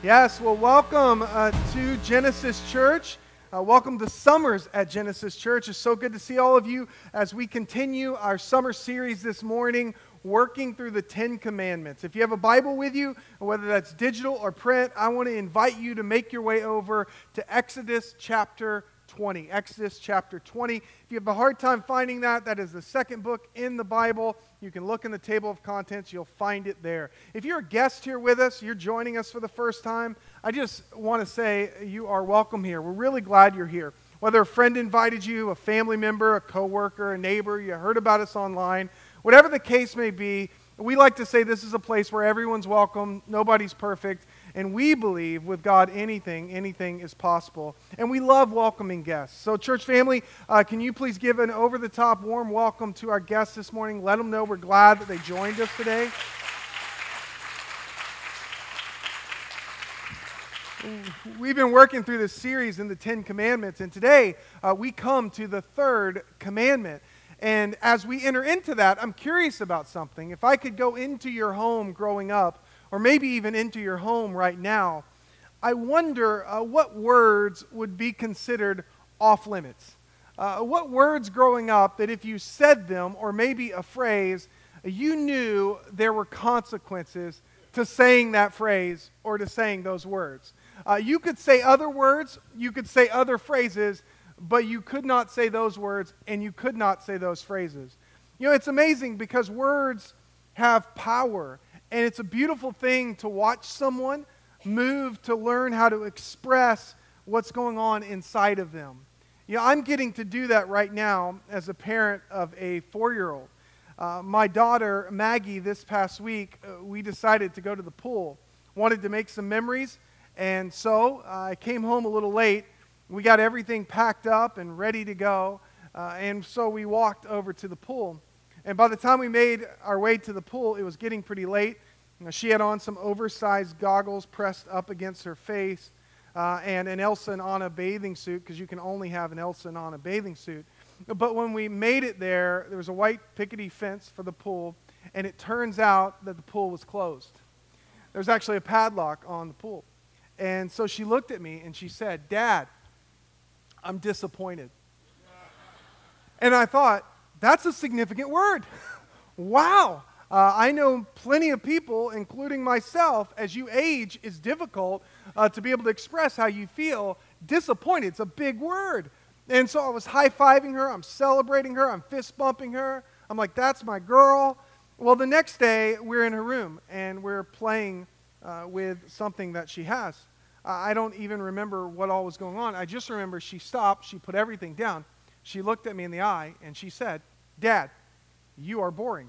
Yes, well, welcome to Genesis Church. Welcome to Summers at Genesis Church. It's so good to see all of you as we continue our summer series this morning, working through the Ten Commandments. If you have a Bible with you, whether that's digital or print, I want to invite you to make your way over to Exodus chapter 20. Exodus chapter 20. If you have a hard time finding that, that is the second book in the Bible. You can look in the table of contents. You'll find it there. If you're a guest here with us, you're joining us for the first time, I just want to say you are welcome here. We're really glad you're here. Whether a friend invited you, a family member, a coworker, a neighbor, you heard about us online, whatever the case may be, we like to say this is a place where everyone's welcome, nobody's perfect, and we believe with God anything is possible. And we love welcoming guests. So church family, can you please give an over-the-top warm welcome to our guests this morning? Let them know we're glad that they joined us today. We've been working through this series in the Ten Commandments, and today we come to the third commandment. And as we enter into that, I'm curious about something. If I could go into your home growing up, or maybe even into your home right now, I wonder what words would be considered off limits. What words growing up that if you said them, or maybe a phrase, you knew there were consequences to saying that phrase or to saying those words. You could say other words, you could say other phrases, but you could not say those words and you could not say those phrases. You know, it's amazing because words have power. And it's a beautiful thing to watch someone move to learn how to express what's going on inside of them. You know, I'm getting to do that right now as a parent of a 4-year-old. My daughter, Maggie, this past week, we decided to go to the pool. Wanted to make some memories, and so I came home a little late. We got everything packed up and ready to go, and so we walked over to the pool. And by the time we made our way to the pool, it was getting pretty late. She had on some oversized goggles pressed up against her face and an Elsa and Anna bathing suit, because you can only have an Elsa and Anna bathing suit. But when we made it there was a white pickety fence for the pool, and it turns out that the pool was closed. There was actually a padlock on the pool. And so she looked at me and she said, "Dad, I'm disappointed." And I thought, that's a significant word. Wow. I know plenty of people, including myself, as you age, it's difficult to be able to express how you feel. Disappointed, it's a big word. And so I was high-fiving her, I'm celebrating her, I'm fist-bumping her. I'm like, that's my girl. Well, the next day, we're in her room, and we're playing with something that she has. I don't even remember what all was going on. I just remember she stopped, she put everything down. She looked at me in the eye, and she said, "Dad, you are boring."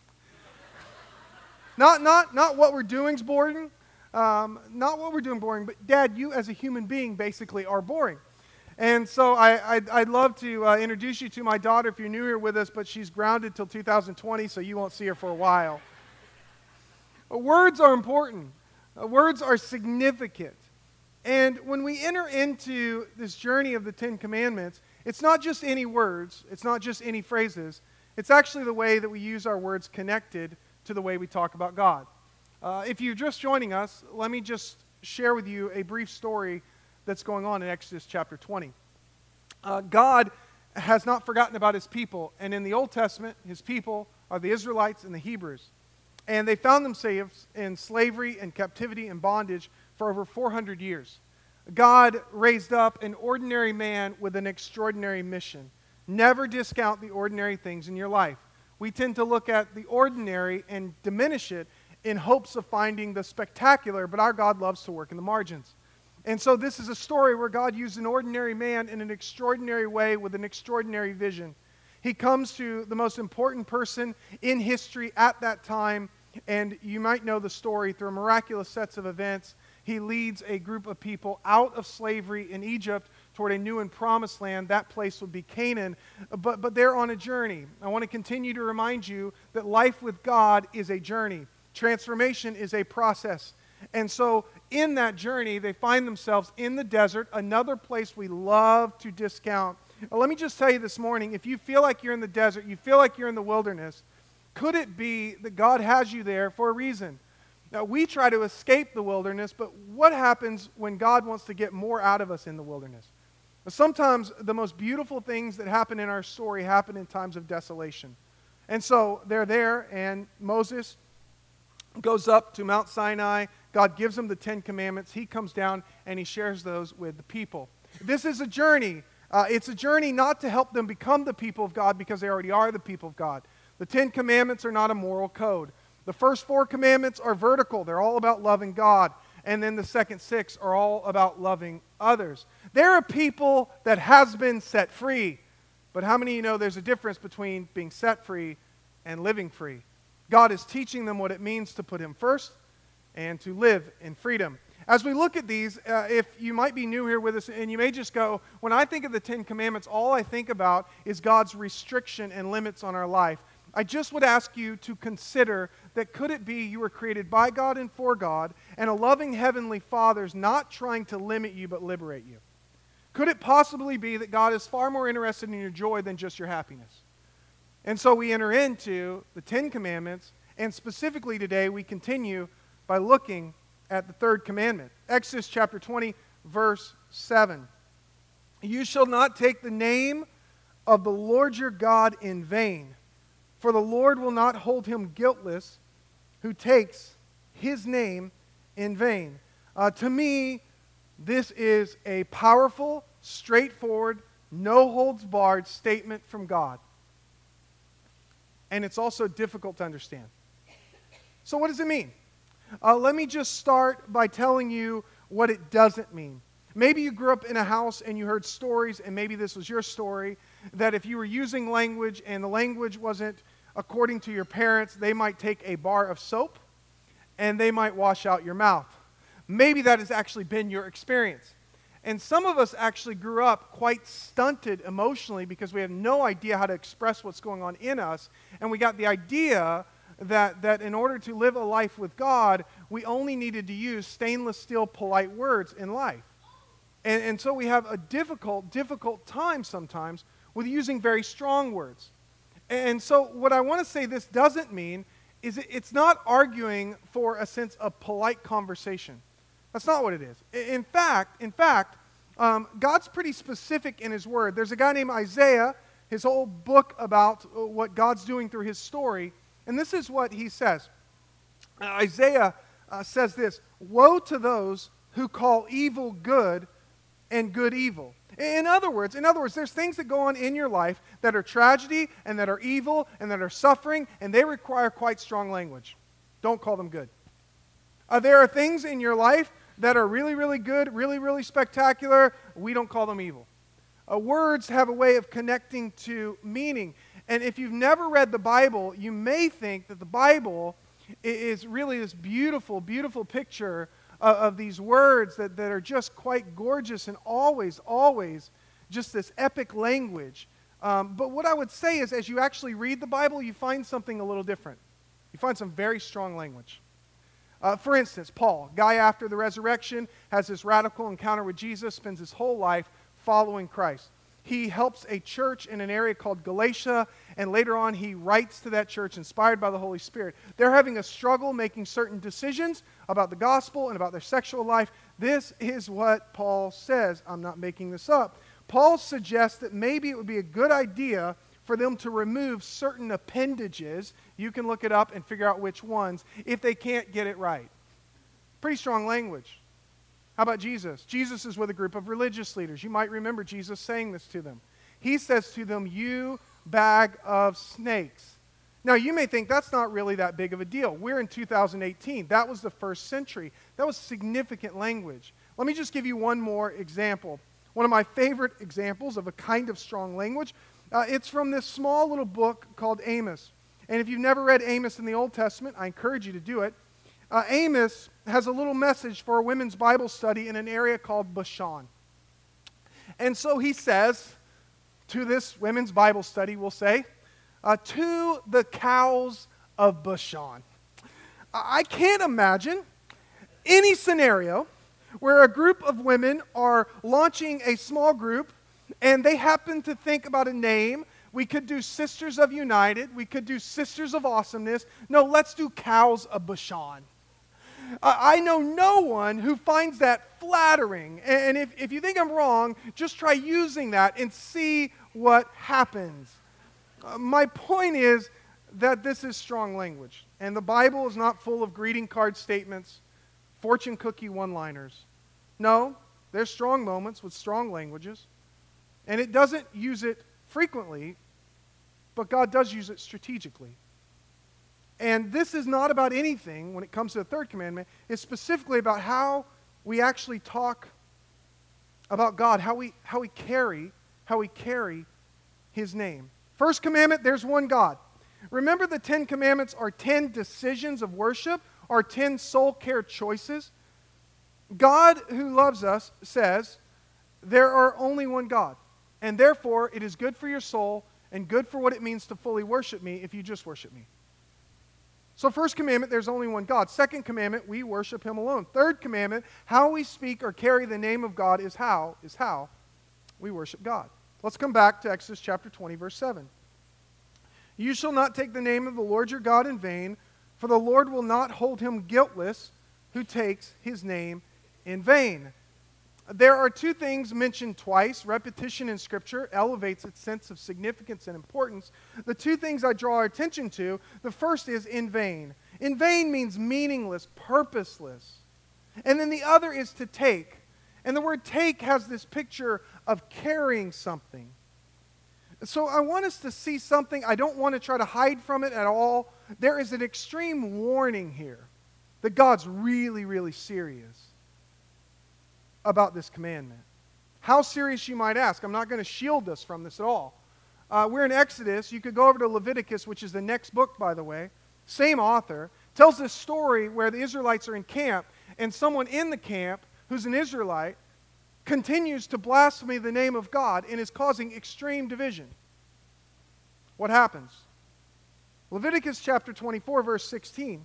Not what we're doing's boring, not what we're doing boring, but Dad, you as a human being basically are boring. And so I'd love to introduce you to my daughter if you're new here with us, but she's grounded till 2020, so you won't see her for a while. Words are important. Words are significant. And when we enter into this journey of the Ten Commandments, it's not just any words, it's not just any phrases, it's actually the way that we use our words connected to the way we talk about God. If you're just joining us, let me just share with you a brief story that's going on in Exodus chapter 20. God has not forgotten about his people, and in the Old Testament, his people are the Israelites and the Hebrews. And they found themselves in slavery and captivity and bondage for over 400 years. God raised up an ordinary man with an extraordinary mission. Never discount the ordinary things in your life. We tend to look at the ordinary and diminish it in hopes of finding the spectacular, but our God loves to work in the margins. And so this is a story where God used an ordinary man in an extraordinary way with an extraordinary vision. He comes to the most important person in history at that time, and you might know the story through a miraculous set of events. He leads a group of people out of slavery in Egypt toward a new and promised land. That place would be Canaan, but they're on a journey. I want to continue to remind you that life with God is a journey. Transformation is a process. And so in that journey, they find themselves in the desert, another place we love to discount. Now, let me just tell you this morning, if you feel like you're in the desert, you feel like you're in the wilderness, could it be that God has you there for a reason? Now, we try to escape the wilderness, but what happens when God wants to get more out of us in the wilderness? Sometimes the most beautiful things that happen in our story happen in times of desolation. And so they're there, and Moses goes up to Mount Sinai. God gives him the 10 Commandments. He comes down, and he shares those with the people. This is a journey. It's a journey not to help them become the people of God because they already are the people of God. The 10 Commandments are not a moral code. The first 4 commandments are vertical. They're all about loving God. And then the second 6 are all about loving others. They're a people that has been set free. But how many of you know there's a difference between being set free and living free? God is teaching them what it means to put Him first and to live in freedom. As we look at these, if you might be new here with us, and you may just go, when I think of the 10 Commandments, all I think about is God's restriction and limits on our life. I just would ask you to consider that could it be you were created by God and for God, and a loving Heavenly Father is not trying to limit you but liberate you? Could it possibly be that God is far more interested in your joy than just your happiness? And so we enter into the 10 Commandments, and specifically today we continue by looking at the third commandment. Exodus chapter 20, verse 7. You shall not take the name of the Lord your God in vain, for the Lord will not hold him guiltless who takes His name in vain. To me, this is a powerful, straightforward, no-holds-barred statement from God. And it's also difficult to understand. So what does it mean? Let me just start by telling you what it doesn't mean. Maybe you grew up in a house and you heard stories, and maybe this was your story, that if you were using language and the language wasn't according to your parents, they might take a bar of soap and they might wash out your mouth. Maybe that has actually been your experience. And some of us actually grew up quite stunted emotionally because we have no idea how to express what's going on in us, and we got the idea that in order to live a life with God, we only needed to use stainless steel polite words in life. And so we have a difficult time sometimes with using very strong words. And so what I want to say this doesn't mean is it's not arguing for a sense of polite conversation. That's not what it is. In fact, God's pretty specific in His Word. There's a guy named Isaiah, his whole book about what God's doing through his story. And this is what he says. Isaiah says this: woe to those who call evil good and good evil. In other words, there's things that go on in your life that are tragedy and that are evil and that are suffering, and they require quite strong language. Don't call them good. There are things in your life that are really, really good, really, really spectacular. We don't call them evil. Words have a way of connecting to meaning. And if you've never read the Bible, you may think that the Bible is really this beautiful, beautiful picture of these words that are just quite gorgeous and always just this epic language. But what I would say is, as you actually read the Bible, you find something a little different. You find some very strong language. For instance, Paul, guy after the resurrection, has this radical encounter with Jesus, spends his whole life following Christ. He helps a church in an area called Galatia, and later on he writes to that church inspired by the Holy Spirit. They're having a struggle making certain decisions about the gospel and about their sexual life. This is what Paul says. I'm not making this up. Paul suggests that maybe it would be a good idea for them to remove certain appendages. You can look it up and figure out which ones if they can't get it right. Pretty strong language. How about Jesus? Jesus is with a group of religious leaders. You might remember Jesus saying this to them. He says to them, "You bag of snakes." Now, you may think that's not really that big of a deal. We're in 2018. That was the first century. That was significant language. Let me just give you one more example. One of my favorite examples of a kind of strong language. It's from this small little book called Amos. And if you've never read Amos in the Old Testament, I encourage you to do it. Amos has a little message for a women's Bible study in an area called Bashan. And so he says to this women's Bible study, we'll say, to the cows of Bashan. I can't imagine any scenario where a group of women are launching a small group and they happen to think about a name. We could do Sisters of United. We could do Sisters of Awesomeness. No, let's do Cows of Bashan. I know no one who finds that flattering. And if you think I'm wrong, just try using that and see what happens. My point is that this is strong language. And the Bible is not full of greeting card statements, fortune cookie one-liners. No, there's strong moments with strong languages. And it doesn't use it frequently, but God does use it strategically. And this is not about anything when it comes to the third commandment. It's specifically about how we actually talk about God, how we carry His name. First commandment, there's one God. Remember, the 10 commandments are 10 decisions of worship, are 10 soul care choices. God, who loves us, says there are only one God, and therefore it is good for your soul and good for what it means to fully worship me if you just worship me. So first commandment, there's only one God. Second commandment, we worship Him alone. Third commandment, how we speak or carry the name of God is how we worship God. Let's come back to Exodus chapter 20, verse 7. You shall not take the name of the Lord your God in vain, for the Lord will not hold him guiltless who takes His name in vain. There are two things mentioned twice. Repetition in Scripture elevates its sense of significance and importance. The two things I draw our attention to, the first is in vain. In vain means meaningless, purposeless. And then the other is to take. And the word take has this picture of carrying something. So I want us to see something. I don't want to try to hide from it at all. There is an extreme warning here that God's really, really serious about this commandment. How serious, you might ask? I'm not going to shield us from this at all. We're in Exodus. You could go over to Leviticus, which is the next book, by the way. Same author. Tells this story where the Israelites are in camp, and someone in the camp, who's an Israelite, continues to blaspheme the name of God and is causing extreme division. What happens? Leviticus chapter 24, verse 16.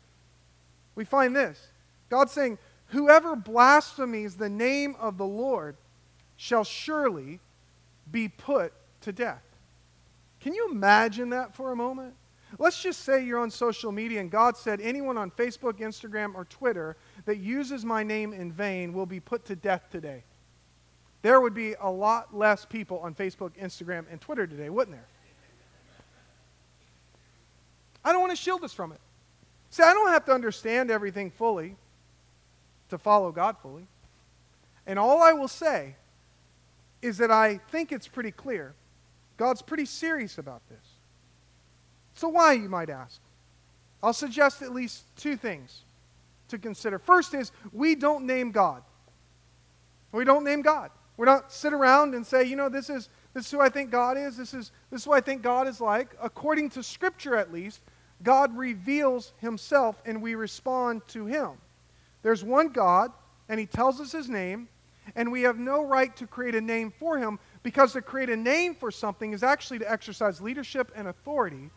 We find this. God saying, whoever blasphemes the name of the Lord shall surely be put to death. Can you imagine that for a moment? Let's just say you're on social media and God said anyone on Facebook, Instagram, or Twitter that uses my name in vain will be put to death today. There would be a lot less people on Facebook, Instagram, and Twitter today, wouldn't there? I don't want to shield us from it. See, I don't have to understand everything fully to follow God fully. And all I will say is that I think it's pretty clear. God's pretty serious about this. So why, you might ask? I'll suggest at least two things to consider. First is, we don't name God. We don't name God. We don't sit around and say, this is who I think God is. This is who I think God is like. According to Scripture, at least, God reveals Himself and we respond to Him. There's one God, and He tells us His name, and we have no right to create a name for Him, because to create a name for something is actually to exercise leadership and authority.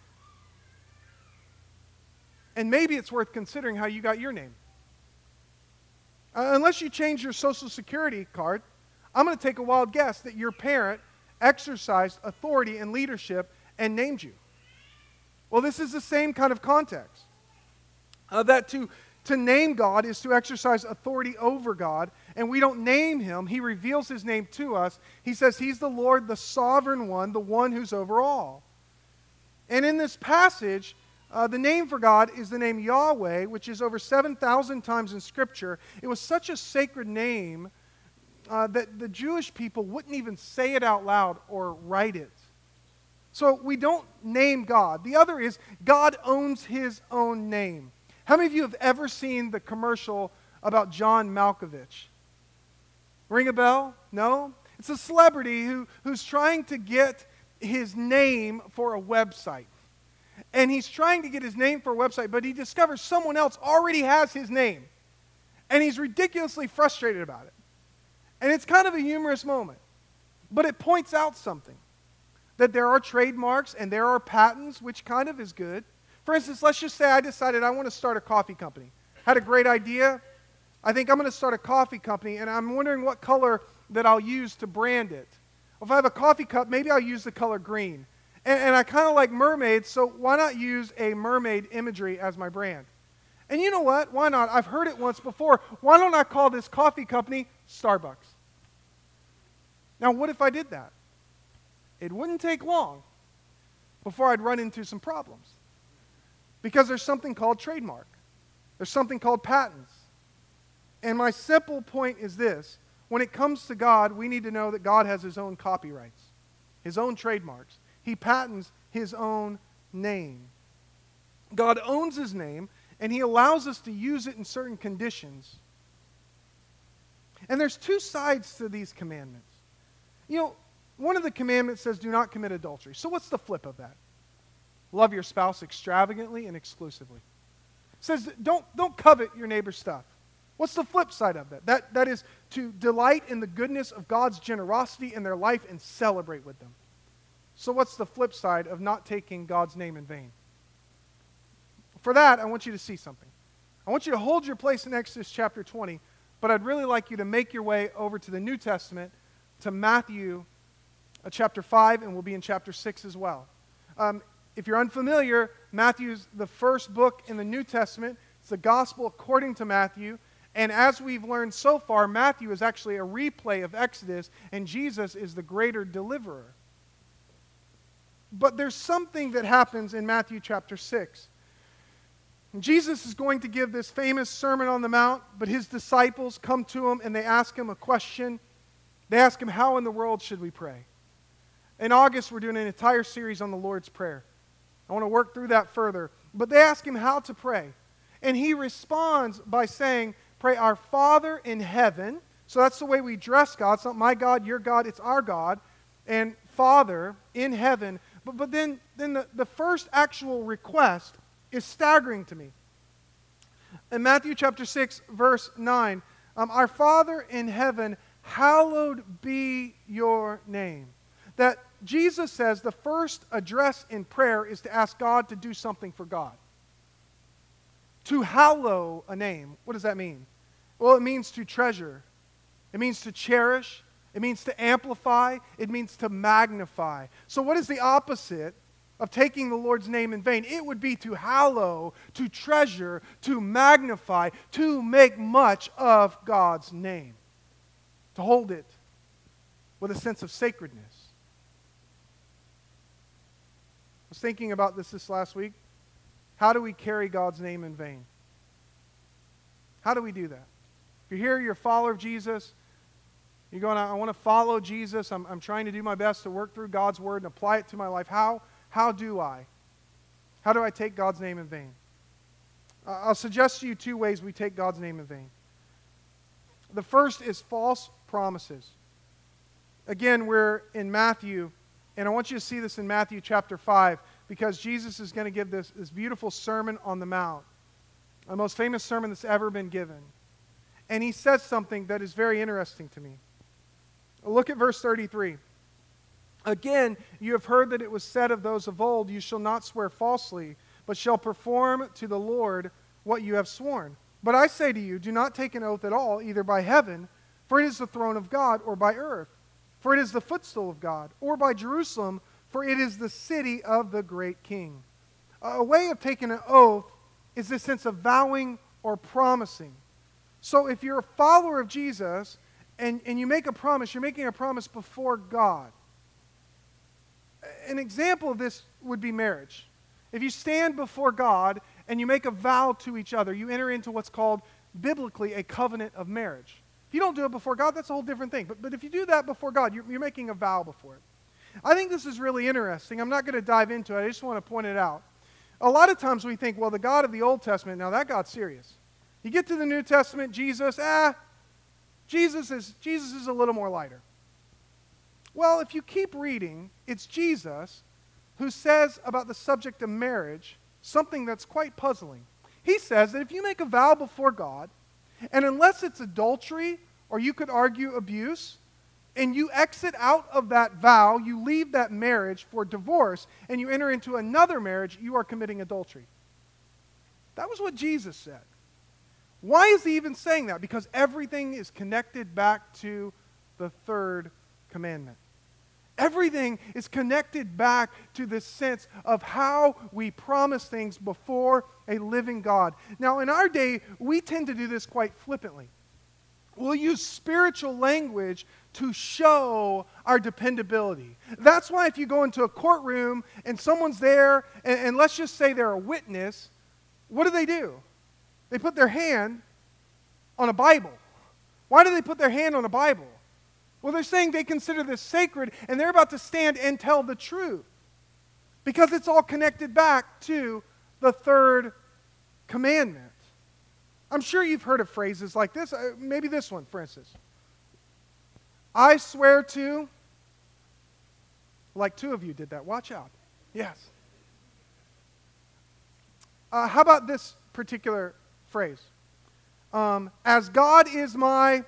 And maybe it's worth considering how you got your name. Unless you change your Social Security card, I'm going to take a wild guess that your parent exercised authority and leadership and named you. Well, this is the same kind of context. That to name God is to exercise authority over God, and we don't name Him. He reveals His name to us. He says He's the Lord, the sovereign one, the one who's over all. And in this passage, the name for God is the name Yahweh, which is over 7,000 times in Scripture. It was such a sacred name that the Jewish people wouldn't even say it out loud or write it. So we don't name God. The other is God owns His own name. How many of you have ever seen the commercial about John Malkovich? Ring a bell? No? It's a celebrity who's trying to get his name for a website. And he's trying to get his name for a website, but he discovers someone else already has his name. And he's ridiculously frustrated about it. And it's kind of a humorous moment. But it points out something. That there are trademarks and there are patents, which kind of is good. For instance, let's just say I decided I want to start a coffee company. Had a great idea. I think I'm going to start a coffee company, and I'm wondering what color that I'll use to brand it. If I have a coffee cup, maybe I'll use the color green. And I kind of like mermaids, so why not use a mermaid imagery as my brand? And you know what? Why not? I've heard it once before. Why don't I call this coffee company Starbucks? Now, what if I did that? It wouldn't take long before I'd run into some problems. Because there's something called trademark. There's something called patents. And my simple point is this. When it comes to God, we need to know that God has his own copyrights, his own trademarks. He patents his own name. God owns his name, and he allows us to use it in certain conditions. And there's two sides to these commandments. You know, one of the commandments says, do not commit adultery. So what's the flip of that? Love your spouse extravagantly and exclusively. It says, don't covet your neighbor's stuff. What's the flip side of that? That is to delight in the goodness of God's generosity in their life and celebrate with them. So what's the flip side of not taking God's name in vain? For that, I want you to see something. I want you to hold your place in Exodus chapter 20, but I'd really like you to make your way over to the New Testament, to Matthew chapter 5, and we'll be in chapter 6 as well. If you're unfamiliar, Matthew's the first book in the New Testament. It's the gospel according to Matthew. And as we've learned so far, Matthew is actually a replay of Exodus, and Jesus is the greater deliverer. But there's something that happens in Matthew chapter 6. Jesus is going to give this famous Sermon on the Mount, but his disciples come to him and they ask him a question. They ask him, how in the world should we pray? In August, we're doing an entire series on the Lord's Prayer. I want to work through that further. But they ask him how to pray. And he responds by saying, pray, our Father in heaven. So that's the way we address God. It's not my God, your God, it's our God. And Father in heaven. But then the first actual request is staggering to me. In Matthew chapter 6, verse 9, our Father in heaven, hallowed be your name. That Jesus says the first address in prayer is to ask God to do something for God. To hallow a name, what does that mean? Well, it means to treasure. It means to cherish. It means to amplify. It means to magnify. So what is the opposite of taking the Lord's name in vain? It would be to hallow, to treasure, to magnify, to make much of God's name. To hold it with a sense of sacredness. I was thinking about this last week. How do we carry God's name in vain? How do we do that? If you're here, you're a follower of Jesus, you're going, I want to follow Jesus, I'm trying to do my best to work through God's word and apply it to my life. How do I? How do I take God's name in vain? I'll suggest to you two ways we take God's name in vain. The first is false promises. Again, we're in Matthew, and I want you to see this in Matthew chapter 5, because Jesus is going to give this beautiful Sermon on the Mount, the most famous sermon that's ever been given. And he says something that is very interesting to me. Look at verse 33. Again, you have heard that it was said of those of old, you shall not swear falsely, but shall perform to the Lord what you have sworn. But I say to you, do not take an oath at all, either by heaven, for it is the throne of God, or by earth, for it is the footstool of God, or by Jerusalem, for it is the city of the great king. A way of taking an oath is this sense of vowing or promising. So if you're a follower of Jesus and you make a promise, you're making a promise before God. An example of this would be marriage. If you stand before God and you make a vow to each other, you enter into what's called biblically a covenant of marriage. If you don't do it before God, that's a whole different thing. But if you do that before God, you're making a vow before it. I think this is really interesting. I'm not going to dive into it. I just want to point it out. A lot of times we think, well, the God of the Old Testament, now that God's serious. You get to the New Testament, Jesus is a little more lighter. Well, if you keep reading, it's Jesus who says about the subject of marriage something that's quite puzzling. He says that if you make a vow before God, and unless it's adultery, or you could argue abuse, and you exit out of that vow, you leave that marriage for divorce, and you enter into another marriage, you are committing adultery. That was what Jesus said. Why is he even saying that? Because everything is connected back to the third commandment. Everything is connected back to this sense of how we promise things before a living God. Now, in our day, we tend to do this quite flippantly. We'll use spiritual language to show our dependability. That's why if you go into a courtroom and someone's there, and let's just say they're a witness, what do? They put their hand on a Bible. Why do they put their hand on a Bible? Well, they're saying they consider this sacred, and they're about to stand and tell the truth. Because it's all connected back to the third commandment. I'm sure you've heard of phrases like this. Maybe this one, for instance. I swear to, like two of you did that. Watch out. Yes. How about this particular phrase? As God is my...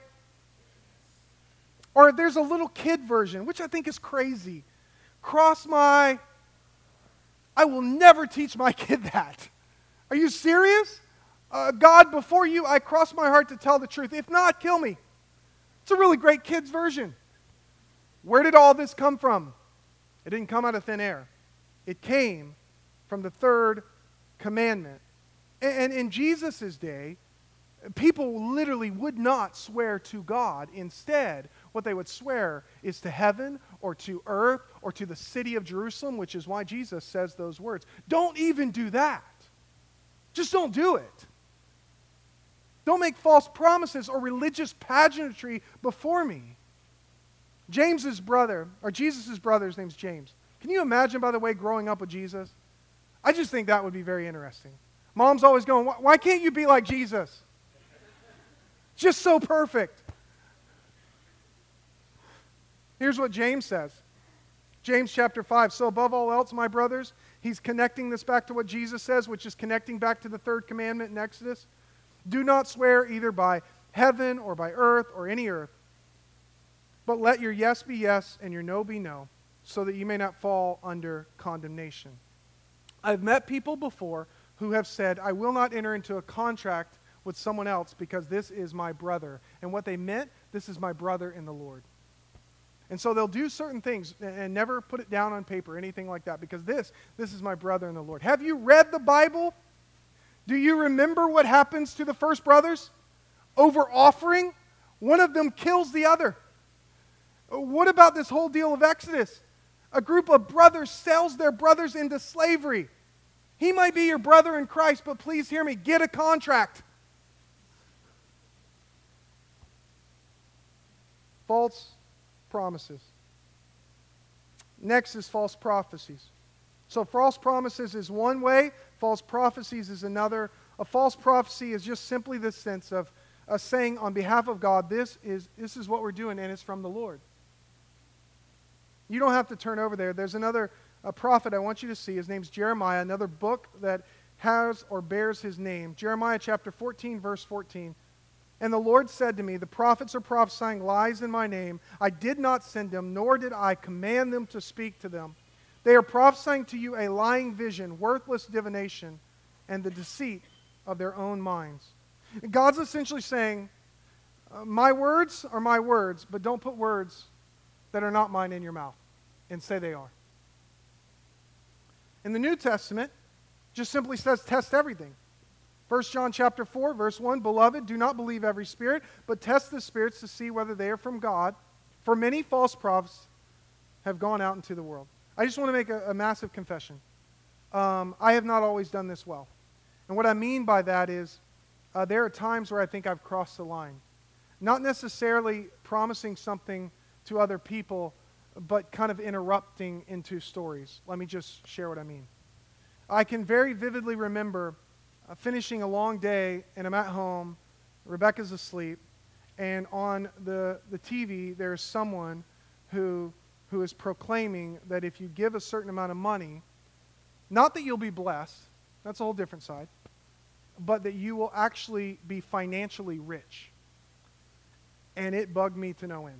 Or there's a little kid version, which I think is crazy. I will never teach my kid that. Are you serious? God, before you, I cross my heart to tell the truth. If not, kill me. It's a really great kid's version. Where did all this come from? It didn't come out of thin air. It came from the third commandment. And in Jesus' day, people literally would not swear to God. Instead, what they would swear is to heaven or to earth or to the city of Jerusalem, which is why Jesus says those words. Don't even do that. Just don't do it. Don't make false promises or religious pageantry before me. Jesus' brother, his name's James. Can you imagine, by the way, growing up with Jesus? I just think that would be very interesting. Mom's always going, why can't you be like Jesus? Just so perfect. Here's what James says. James chapter 5. So above all else, my brothers, he's connecting this back to what Jesus says, which is connecting back to the third commandment in Exodus. Do not swear either by heaven or by earth or any earth, but let your yes be yes and your no be no, so that you may not fall under condemnation. I've met people before who have said, I will not enter into a contract with someone else because this is my brother. And what they meant, this is my brother in the Lord. And so they'll do certain things and never put it down on paper, anything like that, because this is my brother in the Lord. Have you read the Bible? Do you remember what happens to the first brothers? Over offering, one of them kills the other. What about this whole deal of Exodus? A group of brothers sells their brothers into slavery. He might be your brother in Christ, but please hear me, get a contract. False promises. Next is false prophecies. So false promises is one way, false prophecies is another. A false prophecy is just simply the sense of saying on behalf of God, this is what we're doing, and it's from the Lord. You don't have to turn over there. There's another prophet I want you to see. His name's Jeremiah, another book that has or bears his name. Jeremiah chapter 14, verse 14. And the Lord said to me, the prophets are prophesying lies in my name. I did not send them, nor did I command them to speak to them. They are prophesying to you a lying vision, worthless divination, and the deceit of their own minds. God's essentially saying, my words are my words, but don't put words that are not mine in your mouth and say they are. In the New Testament, just simply says test everything. 1 John chapter 4, verse 1, Beloved, do not believe every spirit, but test the spirits to see whether they are from God. For many false prophets have gone out into the world. I just want to make a massive confession. I have not always done this well. And what I mean by that is there are times where I think I've crossed the line. Not necessarily promising something to other people, but kind of interrupting into stories. Let me just share what I mean. I can very vividly remember finishing a long day, and I'm at home, Rebecca's asleep, and on the TV there's someone who is proclaiming that if you give a certain amount of money, not that you'll be blessed, that's a whole different side, but that you will actually be financially rich. And it bugged me to no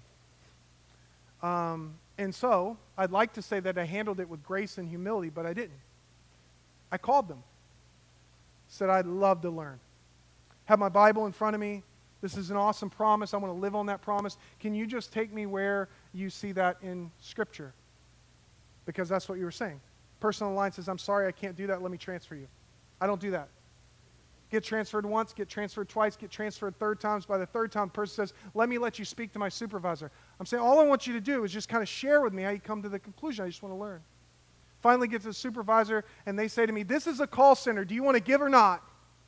end. And so, I'd like to say that I handled it with grace and humility, but I didn't. I called them. Said I'd love to learn. Have my Bible in front of me. This is an awesome promise. I want to live on that promise. Can you just take me where you see that in Scripture? because that's what you were saying. Person on the line says, I'm sorry, I can't do that. Let me transfer you. I don't do that. Get transferred once, get transferred twice, get transferred third times. By the third time, the person says, let you speak to my supervisor. I'm saying, all I want you to do is just kind of share with me how you come to the conclusion. I just want to learn. Finally get to the supervisor, and they say to me, this is a call center. Do you want to give or not?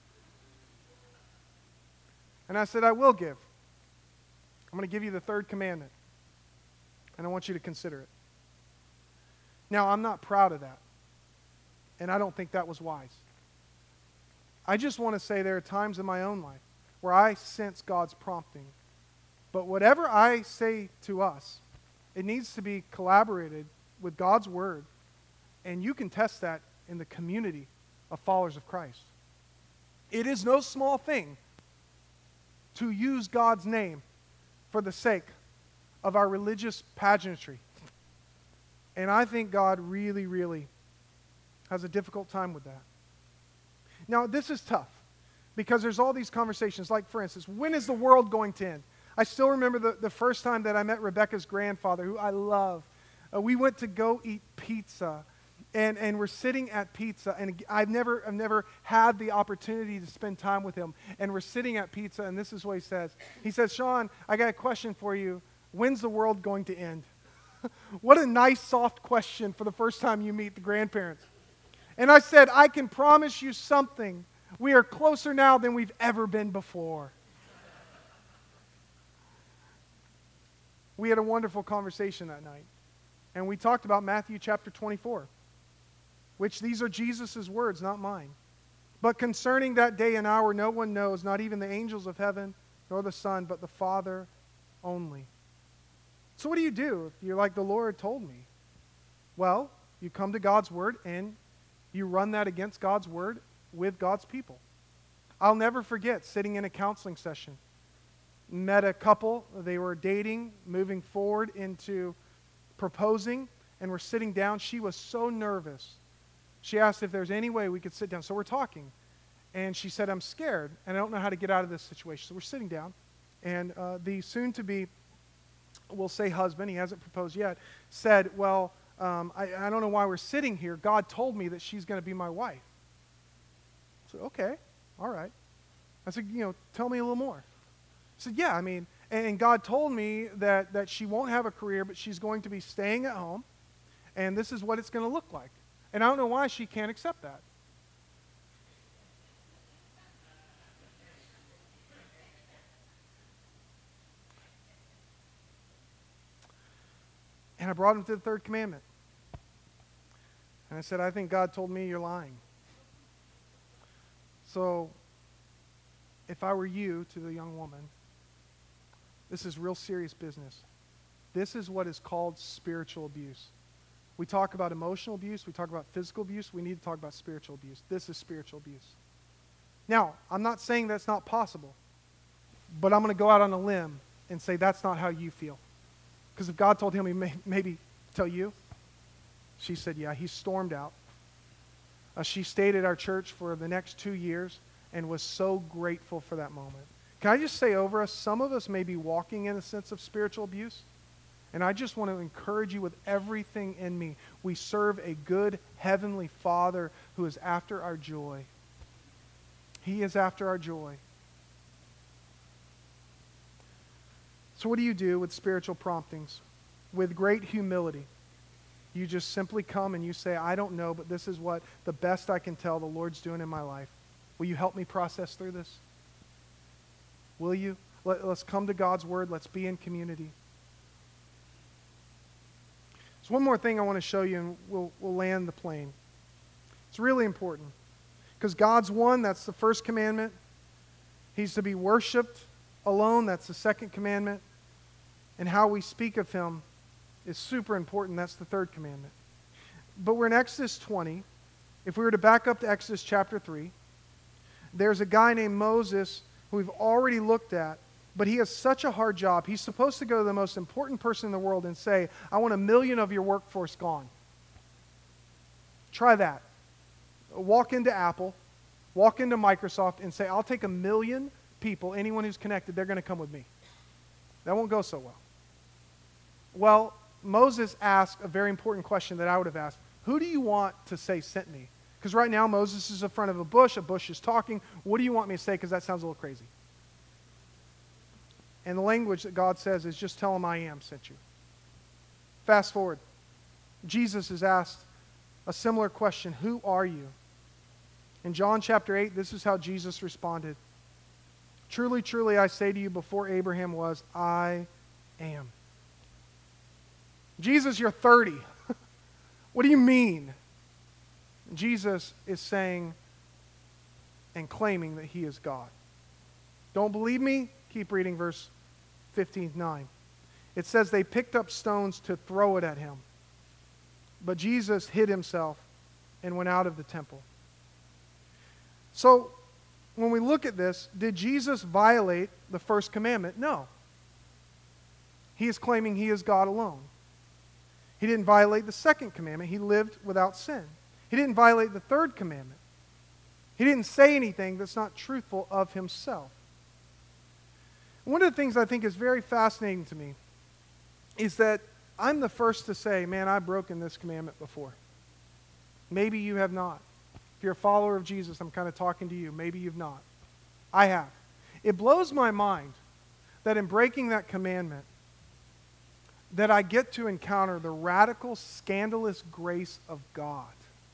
And I said, I will give. I'm going to give you the third commandment, and I want you to consider it. Now, I'm not proud of that, and I don't think that was wise. I just want to say there are times in my own life where I sense God's prompting. But whatever I say to us, it needs to be collaborated with God's word. And you can test that in the community of followers of Christ. It is no small thing to use God's name for the sake of our religious pageantry. And I think God really, really has a difficult time with that. Now, this is tough because there's all these conversations. Like, for instance, when is the world going to end? I still remember the first time that I met Rebecca's grandfather, who I love. We went to go eat pizza, and we're sitting at pizza, and I've never had the opportunity to spend time with him. And we're sitting at pizza, and this is what he says. He says, Sean, I got a question for you. When's the world going to end? What a nice, soft question for the first time you meet the grandparents. And I said, I can promise you something. We are closer now than we've ever been before. We had a wonderful conversation that night. And we talked about Matthew chapter 24, which these are Jesus' words, not mine. But concerning that day and hour, no one knows, not even the angels of heaven, nor the Son, but the Father only. So what do you do if you're like, the Lord told me? Well, you come to God's word and you run that against God's word with God's people. I'll never forget sitting in a counseling session. Met a couple. They were dating, moving forward into proposing, and we're sitting down. She was so nervous. She asked if there's any way we could sit down. So we're talking. And she said, I'm scared, and I don't know how to get out of this situation. So we're sitting down, and the soon-to-be, we'll say husband, he hasn't proposed yet, said, well, I don't know why we're sitting here. God told me that she's going to be my wife. I said, okay, all right. I said, tell me a little more. I said, yeah, and God told me that she won't have a career, but she's going to be staying at home, and this is what it's going to look like. And I don't know why she can't accept that. And I brought him to the third commandment. And I said, I think God told me you're lying. So, if I were you, to the young woman, this is real serious business. This is what is called spiritual abuse. We talk about emotional abuse. We talk about physical abuse. We need to talk about spiritual abuse. This is spiritual abuse. Now, I'm not saying that's not possible, but I'm going to go out on a limb and say that's not how you feel. Because if God told him, he may maybe tell you. She said, yeah. He stormed out. She stayed at our church for the next 2 years and was so grateful for that moment. Can I just say over us, some of us may be walking in a sense of spiritual abuse. And I just want to encourage you with everything in me. We serve a good heavenly Father who is after our joy. He is after our joy. So what do you do with spiritual promptings? With great humility. You just simply come and you say, I don't know, but this is what the best I can tell the Lord's doing in my life. Will you help me process through this? Will you? Let's come to God's word. Let's be in community. So one more thing I want to show you, and we'll land the plane. It's really important. Because God's one, that's the first commandment. He's to be worshipped alone, that's the second commandment. And how we speak of him is super important. That's the third commandment. But we're in Exodus 20. If we were to back up to Exodus chapter 3, there's a guy named Moses who we've already looked at, but he has such a hard job. He's supposed to go to the most important person in the world and say, I want 1 million of your workforce gone. Try that. Walk into Apple, walk into Microsoft, and say, I'll take 1 million people, anyone who's connected, they're going to come with me. That won't go so well. Well, Moses asked a very important question that I would have asked. Who do you want to say sent me? Because right now Moses is in front of a bush is talking. What do you want me to say? Because that sounds a little crazy. And the language that God says is just tell him I am sent you. Fast forward. Jesus is asked a similar question. Who are you? In John chapter 8, this is how Jesus responded. Truly, truly, I say to you, before Abraham was, I am. Jesus, you're 30. What do you mean? Jesus is saying and claiming that he is God. Don't believe me? Keep reading verse 15:9. It says they picked up stones to throw it at him. But Jesus hid himself and went out of the temple. So, when we look at this, did Jesus violate the first commandment? No. He is claiming he is God alone. He didn't violate the second commandment. He lived without sin. He didn't violate the third commandment. He didn't say anything that's not truthful of himself. One of the things I think is very fascinating to me is that I'm the first to say, man, I've broken this commandment before. Maybe you have not. If you're a follower of Jesus, I'm kind of talking to you. Maybe you've not. I have. It blows my mind that in breaking that commandment, that I get to encounter the radical, scandalous grace of God,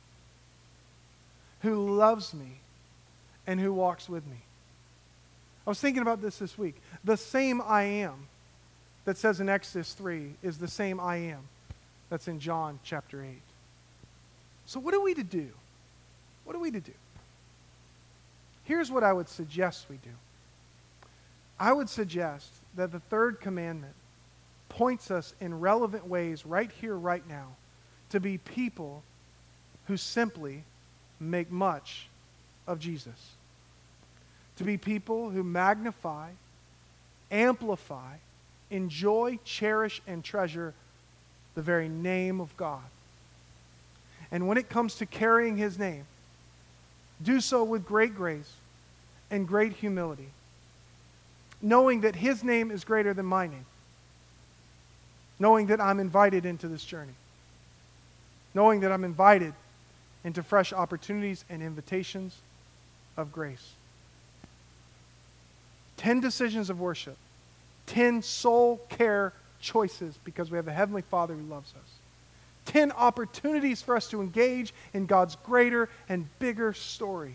who loves me and who walks with me. I was thinking about this week. The same I am that says in Exodus 3 is the same I am that's in John chapter 8. So what are we to do? What are we to do? Here's what I would suggest we do. I would suggest that the third commandment points us in relevant ways right here, right now, to be people who simply make much of Jesus. To be people who magnify, amplify, enjoy, cherish, and treasure the very name of God. And when it comes to carrying his name, do so with great grace and great humility, knowing that his name is greater than my name, knowing that I'm invited into this journey, knowing that I'm invited into fresh opportunities and invitations of grace. 10 decisions of worship, 10 soul care choices because we have a Heavenly Father who loves us. 10 opportunities for us to engage in God's greater and bigger story.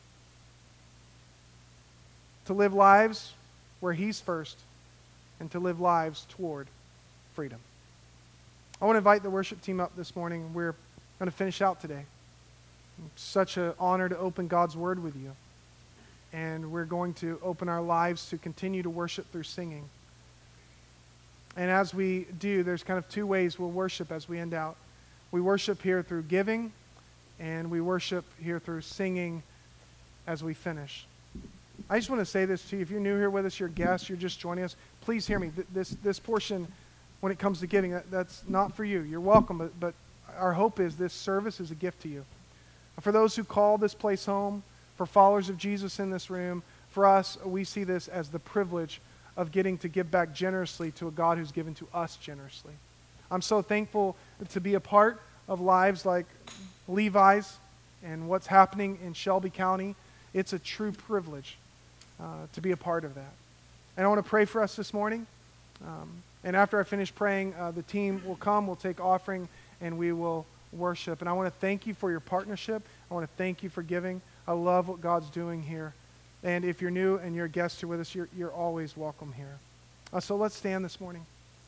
To live lives where he's first and to live lives toward freedom. I want to invite the worship team up this morning. We're going to finish out today. It's such an honor to open God's Word with you. And we're going to open our lives to continue to worship through singing. And as we do, there's kind of two ways we'll worship as we end out. We worship here through giving, and we worship here through singing as we finish. I just want to say this to you. If you're new here with us, you're a guest, you're just joining us, please hear me. This portion, when it comes to giving, that's not for you. You're welcome, but our hope is this service is a gift to you. For those who call this place home, for followers of Jesus in this room, for us, we see this as the privilege of getting to give back generously to a God who's given to us generously. I'm so thankful to be a part of lives like Levi's and what's happening in Shelby County. It's a true privilege to be a part of that. And I want to pray for us this morning. And after I finish praying, the team will come, we'll take offering, and we will worship. And I want to thank you for your partnership. I want to thank you for giving. I love what God's doing here. And if you're new and you're a guest here with us, you're always welcome here. So let's stand this morning.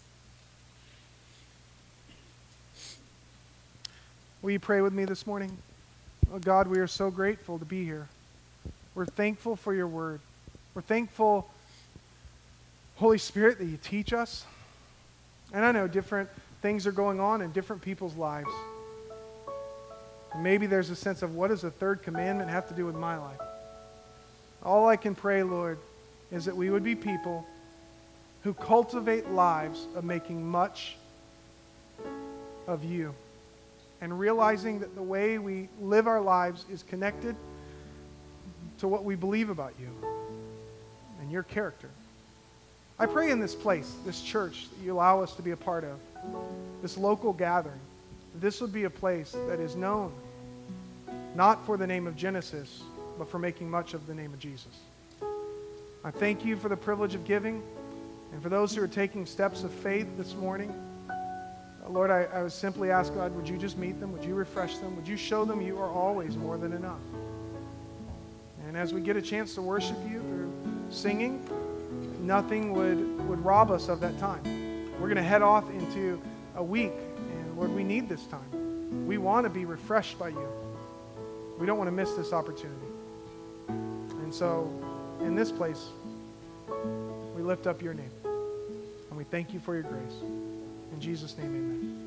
Will you pray with me this morning? Oh God, we are so grateful to be here. We're thankful for your word. We're thankful, Holy Spirit, that you teach us. And I know different things are going on in different people's lives. And maybe there's a sense of, what does the third commandment have to do with my life? All I can pray, Lord, is that we would be people who cultivate lives of making much of you and realizing that the way we live our lives is connected to what we believe about you and your character. I pray in this place, this church that you allow us to be a part of, this local gathering, this would be a place that is known not for the name of Genesis, but for making much of the name of Jesus. I thank you for the privilege of giving, and for those who are taking steps of faith this morning. Lord, I would simply ask, God, would you just meet them? Would you refresh them? Would you show them you are always more than enough? And as we get a chance to worship you through singing, nothing would rob us of that time. We're going to head off into a week, and Lord, we need this time. We want to be refreshed by you. We don't want to miss this opportunity. And so, in this place, we lift up your name, and we thank you for your grace. In Jesus' name, amen.